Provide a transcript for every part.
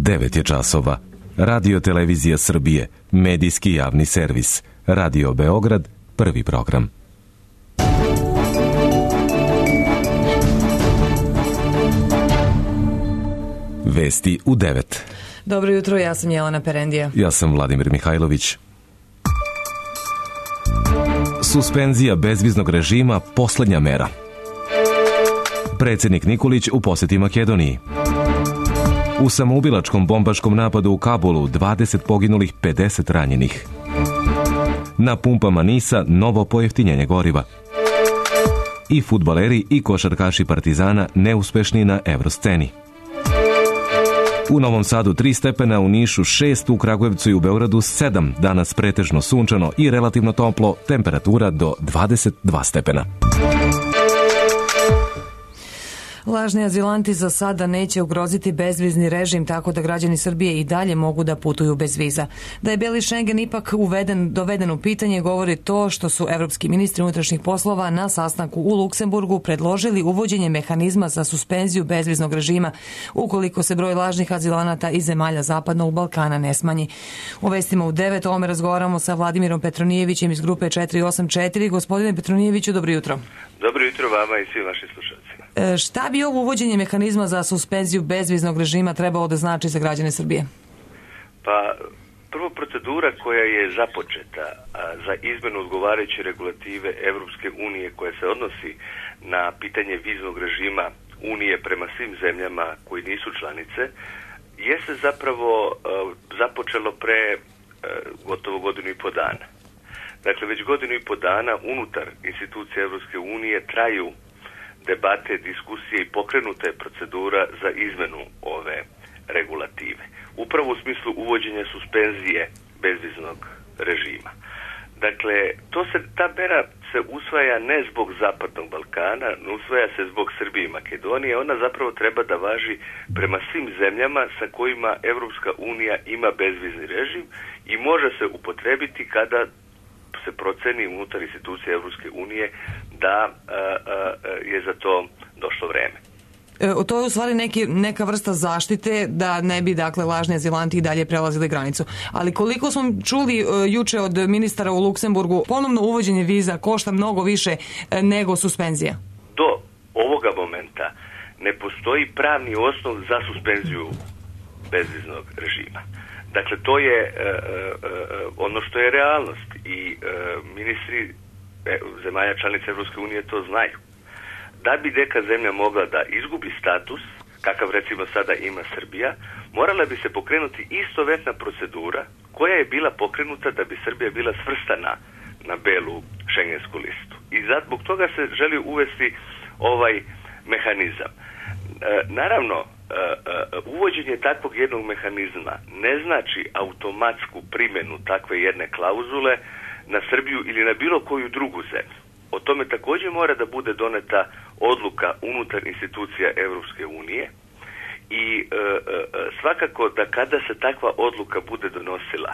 9 je časova. Radio Televizija Srbije, medijski javni servis. Radio Beograd, prvi program. Vesti u 9. Dobro jutro, ja sam Jelena Perendija. Ja sam Vladimir Mihajlović. Suspenzija bezviznog režima, poslednja mera. Predsjednik Nikolić u posjeti Makedoniji. U samoubilačkom bombaškom napadu u Kabulu 20 poginulih, 50 ranjenih. Na pumpama NIS-a novo pojeftinjenje goriva. I fudbaleri i košarkaši Partizana neuspešni na evrosceni. U Novom Sadu 3 stepena, u Nišu 6, u Kragujevcu i u Beogradu 7, danas pretežno sunčano i relativno toplo, temperatura do 22 stepena. Lažni azilanti za sada neće ugroziti bezvizni režim, tako da građani Srbije i dalje mogu da putuju bez viza. Da je Beli Šengen ipak doveden u pitanje govori to što su evropski ministri unutrašnjih poslova na sastanku u Luksemburgu predložili uvođenje mehanizma za suspenziju bezviznog režima ukoliko se broj lažnih azilanata iz zemalja Zapadnog Balkana ne smanji. U vestima u 9 ovome razgovaramo sa Vladimirom Petronijevićem iz grupe 484. Gospodine Petronijeviću, dobro jutro. Dobro jutro vama i svim vašim slušalcima. Šta bi ovo uvođenje mehanizma za suspenziju bezviznog režima trebalo da znači za građane Srbije? Pa, prvo procedura koja je započeta za izmenu odgovarajuće regulative Evropske unije koja se odnosi na pitanje viznog režima Unije prema svim zemljama koji nisu članice, jeste zapravo započelo pre gotovo godinu i po dana. Dakle, već godinu i po dana unutar institucije Evropske unije traju debate, diskusije i pokrenuta je procedura za izmenu ove regulative. Upravo u smislu uvođenja suspenzije bezviznog režima. Dakle, ta mera se usvaja ne zbog Zapadnog Balkana, ne usvaja se zbog Srbije i Makedonije. Ona zapravo treba da važi prema svim zemljama sa kojima Evropska unija ima bezvizni režim i može se upotrebiti kada se proceni unutar institucije Evropske unije da je za to došlo vreme. To je u stvari neka vrsta zaštite da ne bi, dakle, lažni azilanti i dalje prelazili granicu. Ali koliko smo čuli juče od ministara u Luksemburgu, ponovno uvođenje viza košta mnogo više nego suspenzija. Do ovoga momenta ne postoji pravni osnov za suspenziju bezviznog režima. Dakle, to je ono što je realnost i ministri zemalja članica Evropske unije to znaju. Da bi neka zemlja mogla da izgubi status, kakav recimo sada ima Srbija, morala bi se pokrenuti istovetna procedura koja je bila pokrenuta da bi Srbija bila svrstana na belu šengensku listu. I zbog toga se želi uvesti ovaj mehanizam. Naravno, uvođenje takvog jednog mehanizma ne znači automatsku primjenu takve jedne klauzule na Srbiju ili na bilo koju drugu zemlju. O tome također mora da bude doneta odluka unutar institucija Evropske unije i svakako da kada se takva odluka bude donosila,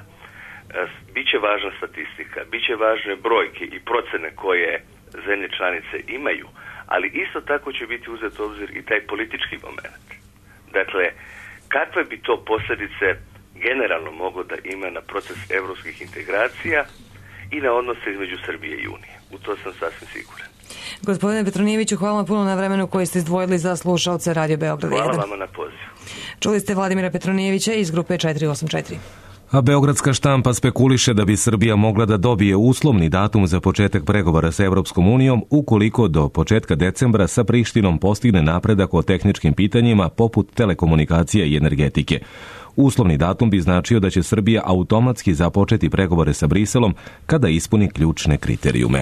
bit će važna statistika, bit će važne brojke i procene koje zemlje članice imaju, ali isto tako će biti uzet u obzir i taj politički moment. Dakle, kakve bi to posljedice generalno moglo da ima na proces evropskih integracija i na odnose između Srbije i Unije. U to sam sasvim siguran. Gospodine Petronijeviću, hvala vam puno na vremenu koje ste izdvojili za slušalce Radio Beograda 1. Hvala vama na pozivu. Čuli ste Vladimira Petronijevića iz grupe 484. A beogradska štampa spekuliše da bi Srbija mogla da dobije uslovni datum za početak pregovora sa Evropskom unijom ukoliko do početka decembra sa Prištinom postigne napredak o tehničkim pitanjima poput telekomunikacija i energetike. Uslovni datum bi značio da će Srbija automatski započeti pregovore sa Briselom kada ispuni ključne kriterijume.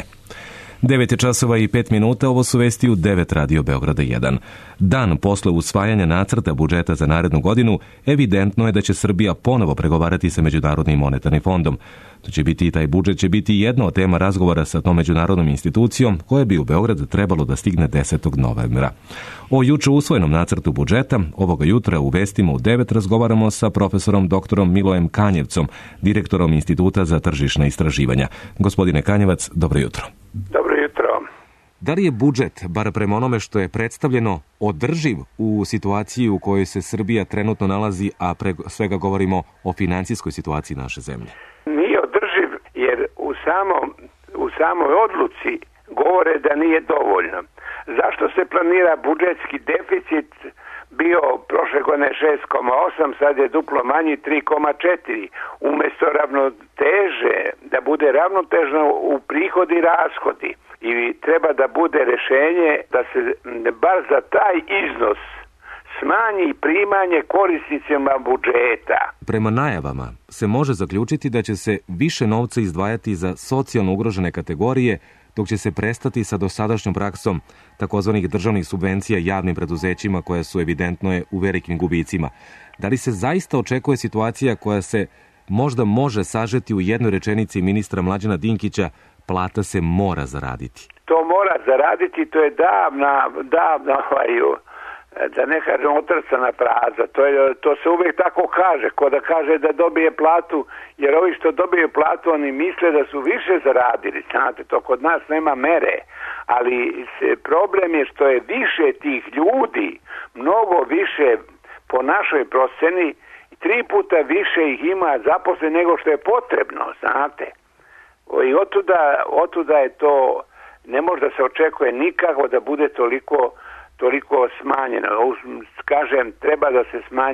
9 časova i 5 minuta, ovo su vesti u 9 Radio Beograda 1. Dan posle usvajanja nacrta budžeta za narednu godinu, evidentno je da će Srbija ponovo pregovarati sa Međunarodnim monetarnim fondom. Taj budžet će biti jedna od tema razgovora sa tom međunarodnom institucijom koja bi u Beograd trebalo da stigne 10. novembra. O juče usvojenom nacrtu budžeta, ovoga jutra u vestima u 9 razgovaramo sa profesorom doktorom Milojem Kanjevcom, direktorom Instituta za tržišna istraživanja. Gospodine Kanjevac, dobro jutro. Dobro jutro. Da li je budžet, bar prema onome što je predstavljeno, održiv u situaciji u kojoj se Srbija trenutno nalazi, a pre svega govorimo o financijskoj situaciji naše zemlje? Nije održiv jer u samoj odluci govore da nije dovoljno. Zašto se planira budžetski deficit bio prošle godine 6,8, sad je duplo manji 3,4. Umjesto ravnoteže, da bude ravnotežno u prihodi i rashodi. I treba da bude rješenje da se bar za taj iznos smanji primanje korisnicima budžeta. Prema najavama se može zaključiti da će se više novca izdvajati za socijalno ugrožene kategorije, dok će se prestati sa dosadašnjom praksom takozvanih državnih subvencija javnim preduzećima koja su evidentno u velikim gubicima. Da li se zaista očekuje situacija koja se možda može sažeti u jednoj rečenici ministra Mlađana Dinkića: plata se mora zaraditi? To mora zaraditi, to je davna da ne kažem otrcana fraza. To se uvijek tako kaže, ko da kaže da dobije platu, jer ovi što dobiju platu oni misle da su više zaradili, znate, to kod nas nema mere, ali problem je što je više tih ljudi, mnogo više po našoj proceni, 3 puta više ih ima zaposlen nego što je potrebno, znate. I otuda je to, ne može da se očekuje nikako da bude toliko smanjeno. Kažem, treba da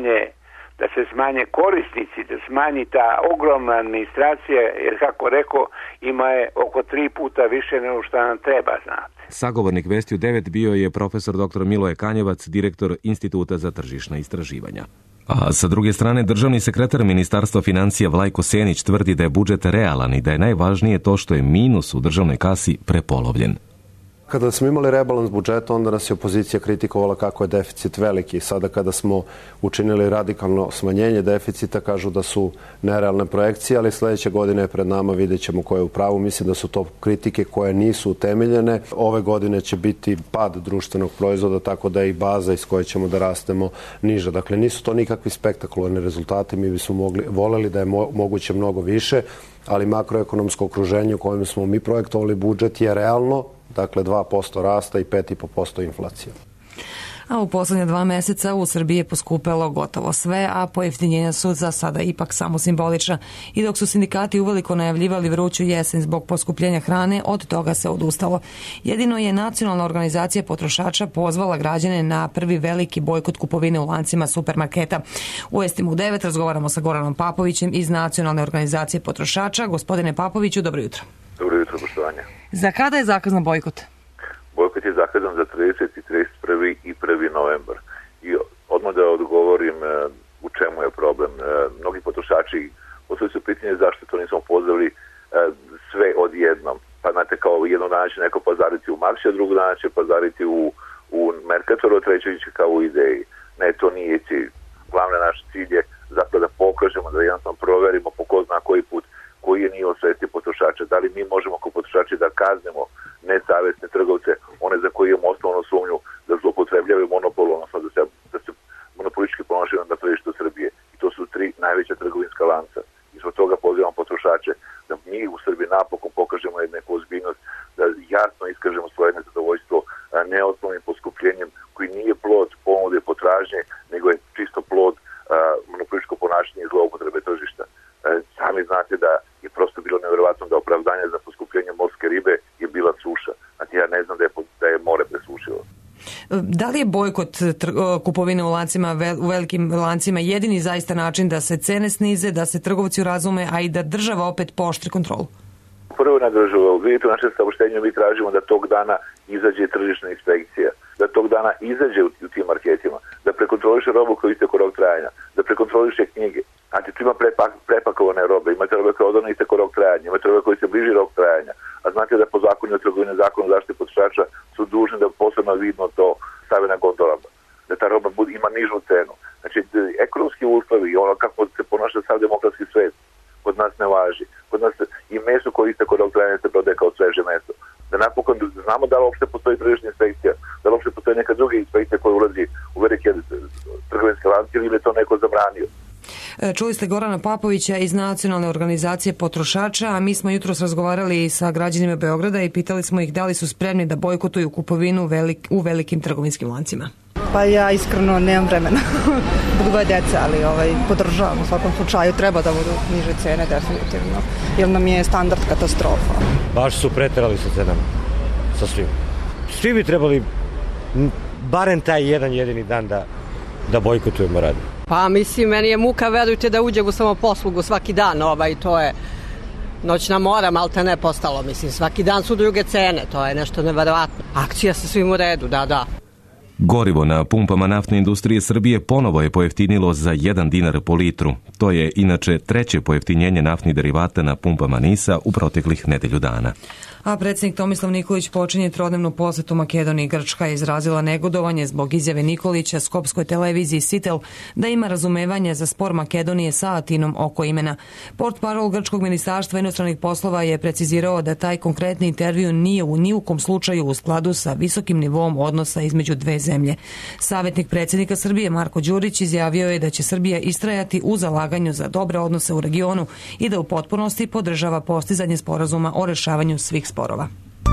se smanje korisnici, da smanji ta ogromna administracija, jer kako rekao, ima je oko 3 puta više nego što nam treba, znate. Sagovornik Vesti u 9 bio je profesor dr. Miloje Kanjevac, direktor Instituta za tržišna istraživanja. A sa druge strane, državni sekretar Ministarstva financija Vlajko Senić tvrdi da je budžet realan i da je najvažnije to što je minus u državnoj kasi prepolovljen. Kada smo imali rebalans budžeta, onda nas je opozicija kritikovala kako je deficit veliki. Sada kada smo učinili radikalno smanjenje deficita, kažu da su nerealne projekcije, ali sljedeće godine je pred nama, vidjet ćemo ko je u pravu. Mislim da su to kritike koje nisu utemeljene. Ove godine će biti pad društvenog proizvoda, tako da je i baza iz koje ćemo da rastemo niža. Dakle, nisu to nikakvi spektakularni rezultati. Mi bismo voljeli da je moguće mnogo više, ali makroekonomsko okruženje u kojem smo mi projektovali budžet je realno. Dakle, 2% rasta i 5,5% inflacija. A u posljednje 2 mjeseca u Srbiji je poskupelo gotovo sve, a pojeftinjenja su za sada ipak samo simbolična. I dok su sindikati uveliko najavljivali vruću jesen zbog poskupljenja hrane, od toga se odustalo. Jedino je Nacionalna organizacija potrošača pozvala građane na prvi veliki bojkot kupovine u lancima supermarketa. U Vestima u 9 razgovaramo sa Goranom Papovićem iz Nacionalne organizacije potrošača. Gospodine Papoviću, dobro jutro. Dobro jutro, poštovanje. Za kada je zakazan bojkot? Bojkot je zakazan za 30. 31. i 1. novembar. I odmah da odgovorim u čemu je problem. Mnogi potrošači postavljaju su pitanje zašto to nismo pozvali sve odjednom. Pa znate, kao jednog dana će neko pazariti u Maxi, a drugog dana će pazariti u Mercatoru, a treći će kao u Ideji. Ne, to nije cilj. Glavni naš cilj je zapravo da pokažemo, da jednostavno proverimo po ko zna koji put koji je nivo svesti potrošača. Da li mi možemo kao potrošači da kaznemo nesavesne trgovce, one za koje imamo osnovnu sumnju da zloupotrebljavaju monopol, odnosno da se monopolistički ponašaju na tržištu Srbije. I to su 3 najveća trgovinska lanca. I zbog toga pozivamo potrošače da mi u Srbiji napokon pokažemo neku ozbiljnost, da jasno iskažemo svoje nezadovoljstvo neosnovnim poskupljenjem koji nije plod ponude i potražnje, nego je čisto plod monopolističko ponašanje i zloupotrebe tržišta. Sami znate da je prosto bilo nevjerovatno da opravdanje za poskupljenje morske ribe je bila suša. Znači ja ne znam da je more presušilo. Da li je bojkot kupovine u velikim lancima jedini zaista način da se cene snize, da se trgovci razume, a i da država opet pooštri kontrolu? Prvo na državu, vidite u našem saopštenju mi tražimo da tog dana izađe tržišna inspekcija, da tog dana izađe u tim marketima, da prekontroliše robu koja istekao rok trajanja, da prekontroliše knjige. Znači, tu ima prepakovane robe, imate robe koje odavno istekao rok trajanja, imate robe koji se bliži rok trajanja, a znate da po zakonu o trgovini, zakonu o zaštiti potrošača su dužni da posebno vidno to stave na gondolama, da ta roba ima nižu cenu. Znači, ekonomski uslovi i ono kako se ponaša sav demokratski svet kod nas ne važi. Kod nas i meso koje istekao rok trajanja se prodaje kao sveže meso. Da napokon znamo da li uopšte postoji tržišna inspekcija, da li uopšte postoji neka druga inspekcija koja ulazi u velike trgovinske lance ili je to neko zabranio. Čuli ste Gorana Papovića iz Nacionalne organizacije potrošača, a mi smo jutros razgovarali sa građanima Beograda i pitali smo ih da li su spremni da bojkotuju kupovinu u velikim trgovinskim lancima. Pa ja iskreno nemam vremena zbog dvoje djece, ali podržavam u svakom slučaju. Treba da budu niže cene definitivno, jer nam je standard katastrofa. Baš su preterali sa cenama, sa svim. Svi bi trebali barem taj jedan jedini dan da bojkotujemo rad. Pa mislim, meni je muka, verujte, da uđem u samoposlugu svaki dan, to je noćna mora, malte ne postalo, mislim, svaki dan su druge cene, to je nešto neverovatno. Akcija sa svim u redu, da. Gorivo na pumpama naftne industrije Srbije ponovo je pojeftinilo za 1 dinar po litru. To je inače treće pojeftinjenje naftnih derivata na pumpama NIS-a u proteklih nedelju dana. A predsjednik Tomislav Nikolić počinje trodnevnu posetu Makedoniji. Grčka je izrazila negodovanje zbog izjave Nikolića skopskoj televiziji Sitel da ima razumevanje za spor Makedonije sa Atinom oko imena. Portparol Grčkog ministarstva inostranih poslova je precizirao da taj konkretni intervju nije ni u kom slučaju u skladu sa visokim nivom odnosa između dve zemlje. Savjetnik predsjednika Srbije Marko Đurić izjavio je da će Srbija istrajati u zalaganju za dobre odnose u regionu i da u potpunosti podržava postizanje sporazuma o rešavanju svih sporova.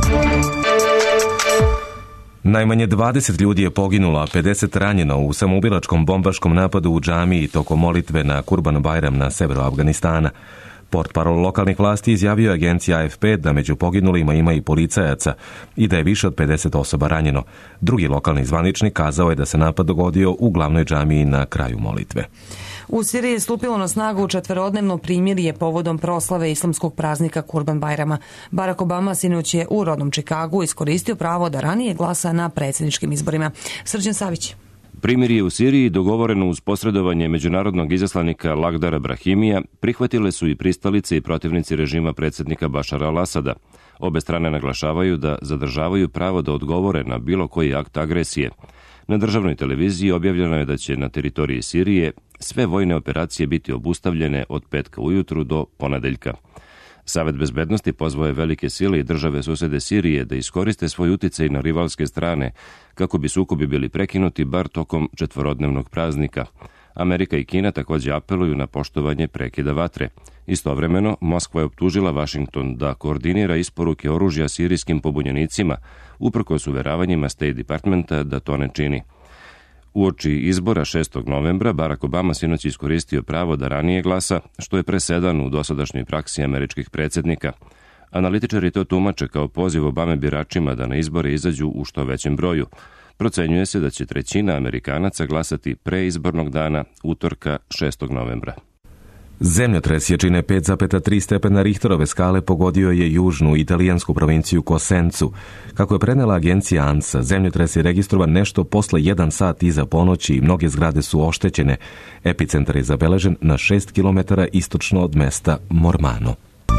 Najmanje 20 ljudi je poginulo, a 50 ranjeno u samoubilačkom bombaškom napadu u džamiji tokom molitve na Kurban Bajram na severu Afganistana. Portparol lokalnih vlasti izjavio agenciji AFP da među poginulima ima i policajaca i da je više od 50 osoba ranjeno. Drugi lokalni zvaničnik kazao je da se napad dogodio u glavnoj džamiji na kraju molitve. U Siriji je stupilo na snagu 4-dnevno primirje povodom proslave islamskog praznika Kurban Bajrama. Barack Obama sinoć je u rodnom Čikagu iskoristio pravo da ranije glasa na predsjedničkim izborima. Srđan Savić. Primirje u Siriji, dogovoreno uz posredovanje međunarodnog izaslanika Lagdara Brahimija, prihvatile su i pristalice i protivnici režima predsjednika Bašara al-Asada. Obe strane naglašavaju da zadržavaju pravo da odgovore na bilo koji akt agresije. Na državnoj televiziji objavljeno je da će na teritoriji Sirije sve vojne operacije biti obustavljene od petka ujutru do ponedeljka. Savet bezbednosti pozvao je velike sile i države susede Sirije da iskoriste svoj uticaj na rivalske strane kako bi sukobi bili prekinuti bar tokom 4-dnevnog praznika. Amerika i Kina također apeluju na poštovanje prekida vatre. Istovremeno, Moskva je optužila Vašington da koordinira isporuke oružja sirijskim pobunjenicima, uprkos uveravanjima State Departmenta da to ne čini. Uoči izbora 6. novembra, Barack Obama sinoć iskoristio pravo da ranije glasa, što je presedan u dosadašnjoj praksi američkih predsjednika. Analitičari to tumače kao poziv Obame biračima da na izbore izađu u što većem broju. Procenjuje se da će 1/3 Amerikanaca glasati pre izbornog dana, utorka 6. novembra. Zemljotres jačine 5,3 stepena Richterove skale pogodio je južnu italijansku provinciju Cosenzu. Kako je prenela agencija ANSA, zemljotres je registrovan nešto posle 1 sat iza ponoći i mnoge zgrade su oštećene. Epicentar je zabeležen na 6 km istočno od mesta Mormano.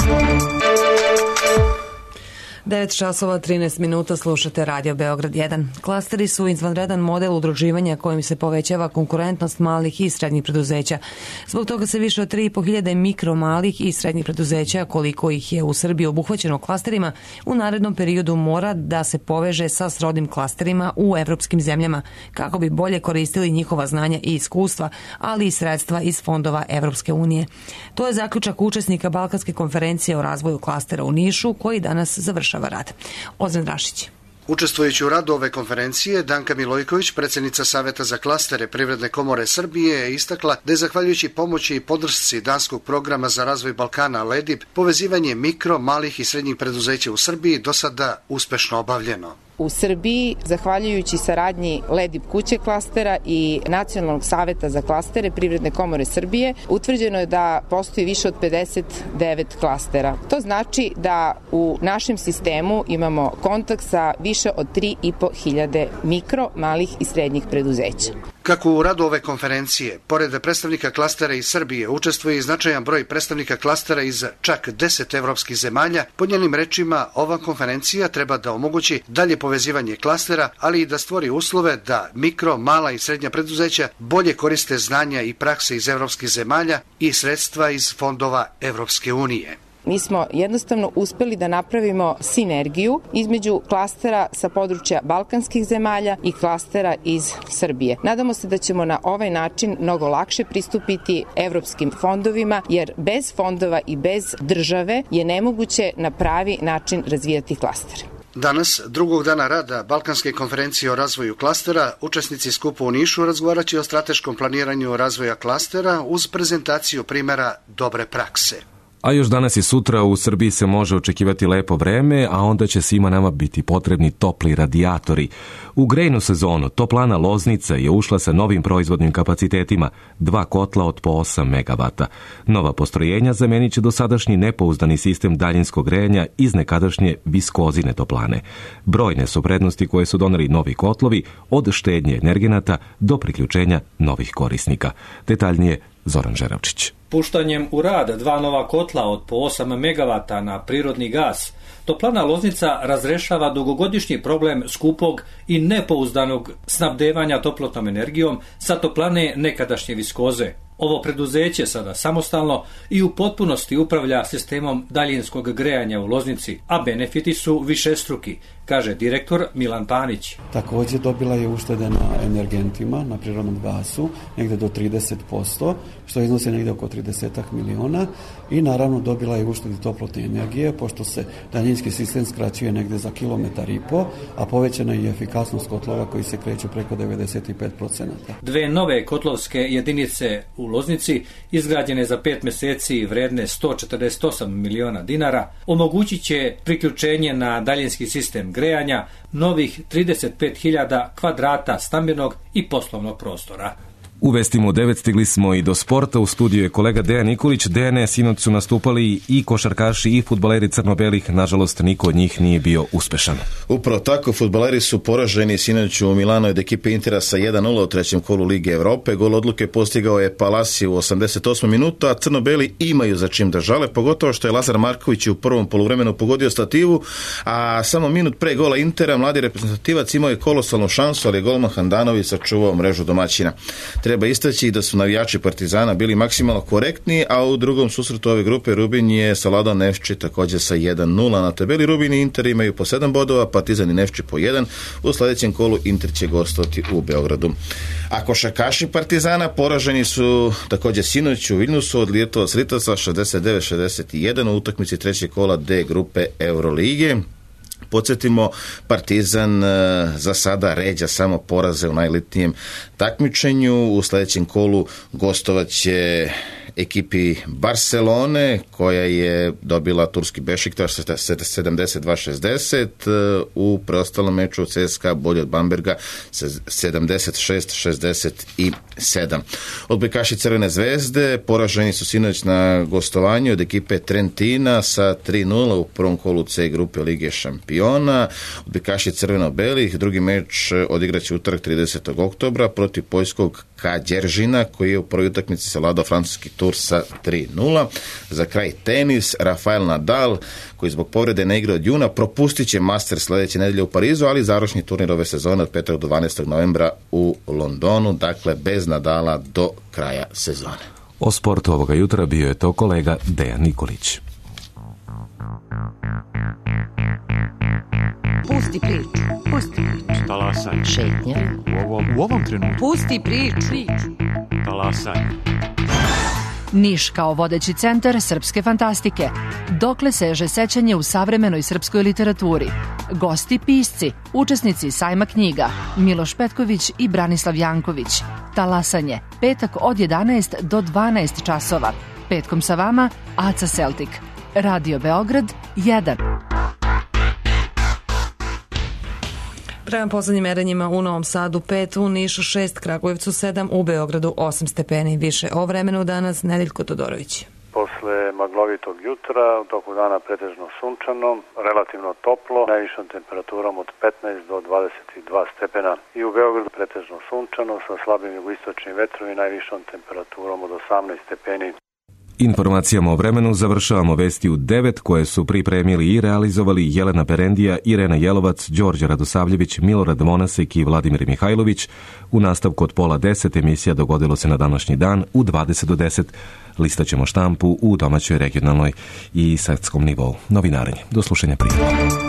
9:13 slušate Radio Beograd 1. Klasteri su izvanredan model udruživanja kojim se povećava konkurentnost malih i srednjih preduzeća. Zbog toga se više od 3.500 mikro, malih i srednjih preduzeća, koliko ih je u Srbiji obuhvaćeno klasterima, u narednom periodu mora da se poveže sa srodnim klasterima u evropskim zemljama kako bi bolje koristili njihova znanja i iskustva, ali i sredstva iz fondova Evropske unije. To je zaključak učesnika Balkanske konferencije o razvoju klastera u Nišu, koji danas završava rad. Ozren Rašić. Učestvujući u radu ove konferencije, Danka Milojković, predsjednica Saveta za klastere Privredne komore Srbije, je istakla da je zahvaljujući pomoći i podršci danskog programa za razvoj Balkana LEDIB, povezivanje mikro, malih i srednjih preduzeća u Srbiji do sada uspešno obavljeno. U Srbiji, zahvaljujući saradnji LEDIB kuće klastera i Nacionalnog saveta za klastere Privredne komore Srbije, utvrđeno je da postoji više od 59 klastera. To znači da u našem sistemu imamo kontakt sa više od 3.500 mikro, malih i srednjih preduzeća. Kako u radu ove konferencije, pored predstavnika klastera iz Srbije, učestvuje i značajan broj predstavnika klastera iz čak 10 evropskih zemalja, po njenim rečima ova konferencija treba da omogući dalje povezivanje klastera, ali i da stvori uslove da mikro, mala i srednja preduzeća bolje koriste znanja i prakse iz evropskih zemalja i sredstva iz fondova Evropske unije. Mi smo jednostavno uspeli da napravimo sinergiju između klastera sa područja balkanskih zemalja i klastera iz Srbije. Nadamo se da ćemo na ovaj način mnogo lakše pristupiti evropskim fondovima, jer bez fondova i bez države je nemoguće na pravi način razvijati klastere. Danas, drugog dana rada Balkanske konferencije o razvoju klastera, učesnici skupa u Nišu razgovaraće o strateškom planiranju razvoja klastera uz prezentaciju primjera dobre prakse. A još danas i sutra u Srbiji se može očekivati lepo vreme, a onda će svima nama biti potrebni topli radijatori. U grejnu sezonu Toplana Loznica je ušla sa novim proizvodnim kapacitetima, 2 kotla od po 8 megavata. Nova postrojenja zamenit će dosadašnji nepouzdani sistem daljinskog grejanja iz nekadašnje viskozine toplane. Brojne su prednosti koje su doneli novi kotlovi, od štednje energenata do priključenja novih korisnika. Detaljnije Zoran Žeravčić. Puštanjem u rad 2 nova kotla od po 8 megavata na prirodni gas, Toplana Loznica razrešava dugogodišnji problem skupog i nepouzdanog snabdevanja toplotnom energijom sa toplane nekadašnje viskoze. Ovo preduzeće sada samostalno i u potpunosti upravlja sistemom daljinskog grejanja u Loznici, a benefiti su višestruki, kaže direktor Milan Panić. Također dobila je uštede na energentima, na prirodnom gasu, negdje do 30%, što iznosi negdje oko 30 miliona, i naravno dobila je uštede toplotne energije, pošto se daljinski sistem skraćuje negdje za 1,5 km, a povećana je i efikasnost kotlova koji se kreću preko 95%. 2 nove kotlovske jedinice u Loznici, izgrađene za 5 mjeseci vredne 148 miliona dinara, omogućit će priključenje na daljinski sistem grejanja novih 35.000 kvadrata stambenog i poslovnog prostora. U vestima u 9 stigli smo i do sporta. U studiju je kolega Dejan Nikolić. Dejane, sinoć su nastupali i košarkaši i fudbaleri crno-belih. Nažalost, niko od njih nije bio uspešan. Upravo tako, fudbaleri su poraženi sinoć u Milanu od ekipe Intera sa 1-0 u trećem kolu Lige Evrope. Gol odluke postigao je Palasi u 88. minutu, a crno-beli imaju za čim da žale, pogotovo što je Lazar Marković u prvom poluvremenu pogodio stativu, a samo minut pre gola Intera mladi reprezentativac imao je kolosalnu šansu, ali je golman Handanović sačuvao mrežu domaćina. Treba istaći da su navijači Partizana bili maksimalno korektni, a u drugom susretu ove grupe Rubin je savladao Nefči također sa 1-0. Na tabeli Rubin i Inter imaju po 7 bodova, Partizan i Nefči po 1. U sljedećem kolu Inter će gostovati u Beogradu. A košarkaši Partizana poraženi su također sinoć u Vilnusu od Lietovac Ritavca 69-61 u utakmici trećeg kola D grupe Eurolige. Podsjetimo, Partizan za sada ređa samo poraze u najelitnijem takmičenju. U sljedećem kolu gostovaće ekipi Barcelone, koja je dobila turski Bešiktaš 72-60. U preostalom meču CSKA bolje od Bamberga 76-67. Odbojkaši Crvene zvezde poraženi su sinoć na gostovanju od ekipe Trentina sa 3-0 u prvom kolu C grupe Lige šampiona. Odbojkaši crveno-belih drugi meč odigraće utorak 30. oktobra protiv poljskog Kađeržina, koji je u prvoj utakmici savladao francuski Tur sa 3-0. Za kraj tenis, Rafael Nadal, koji zbog povrede ne igra od juna, propustit će Masters sljedeće nedelje u Parizu, ali završni turnir ove sezone od 5. do 12. novembra u Londonu, dakle bez Nadala do kraja sezone. O sportu ovoga jutra bio je to kolega Dejan Nikolić. Pusti priču. Pusti priču. Talasaj. Šetnja. U ovom trenutku. Pusti priču. Talasaj. Niš kao vodeći centar srpske fantastike. Dokle seže sećanje u savremenoj srpskoj literaturi. Gosti pisci, učesnici sajma knjiga, Miloš Petković i Branislav Janković. Talasanje, petak od 11 do 12 časova. Petkom sa vama, Aca Celtic. Radio Beograd 1. Prema poslednjim merenjima u Novom Sadu 5, u Nišu 6, Kragujevcu 7, u Beogradu 8 stepeni. Više o vremenu danas Nedeljko Todorović. Posle maglovitog jutra, u toku dana pretežno sunčano, relativno toplo, najvišom temperaturom od 15 do 22 stepena. I u Beogradu pretežno sunčano, sa slabim jugoistočnim vetrom i najvišom temperaturom od 18 stepeni. Informacijama o vremenu završavamo vesti u 9 koje su pripremili i realizovali Jelena Perendija, Irena Jelovac, Đorđe Radosavljević, Milorad Monasek i Vladimir Mihajlović. U nastavku od 9:30 emisija Dogodilo se na današnji dan u 20 do 10. Listaćemo štampu u domaćoj, regionalnoj i svetskom nivou. Novinarenje. Do slušanja, prijatno.